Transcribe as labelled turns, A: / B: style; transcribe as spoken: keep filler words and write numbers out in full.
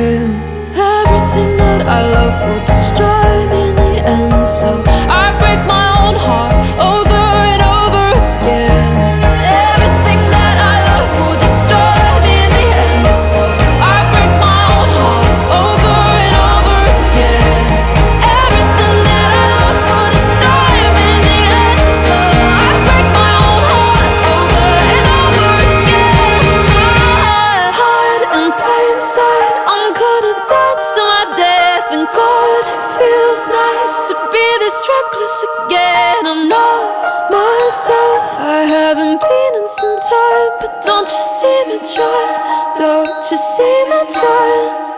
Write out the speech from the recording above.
A: again. Everything that I love will destroy me in the end, so I break my own heart over and over again. Everything that I love will destroy me in the end, so I break my own heart over and over again. Everything that I love will destroy me in the end, so I break my own heart over and over again. I hide in plain sight, I'm gonna dance to my death, and God, it feels nice to be this reckless again. I'm not myself, I haven't been in some time, but don't you see me trying? Don't you see me trying?